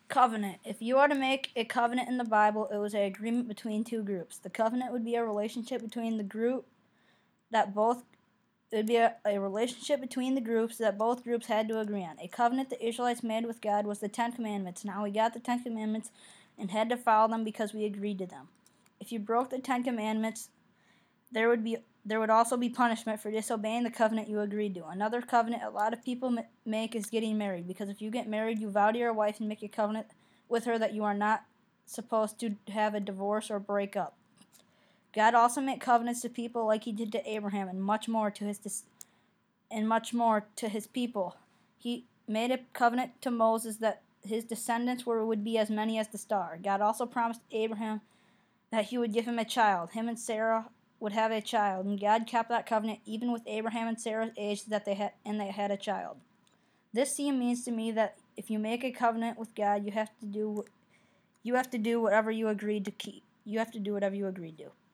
Covenant. If you are to make a covenant in the Bible, it was an agreement between two groups. The covenant would be a relationship between the group that both it would be a relationship between the groups that both groups had to agree on. A covenant the Israelites made with God was the Ten Commandments. Now we got the Ten Commandments and had to follow them because we agreed to them. If you broke the Ten Commandments, there would also be punishment for disobeying the covenant you agreed to. Another covenant a lot of people make is getting married, because if you get married, you vow to your wife and make a covenant with her that you are not supposed to have a divorce or break up. God also made covenants to people like he did to Abraham, and much more to his people. He made a covenant to Moses that his descendants would be as many as the star. God also promised Abraham that he would give him a child. Him and Sarah would have a child, and God kept that covenant even with Abraham and Sarah's age that they had a child. This scene means to me that if you make a covenant with God, you have to do whatever you agreed to keep. You have to do whatever you agreed to.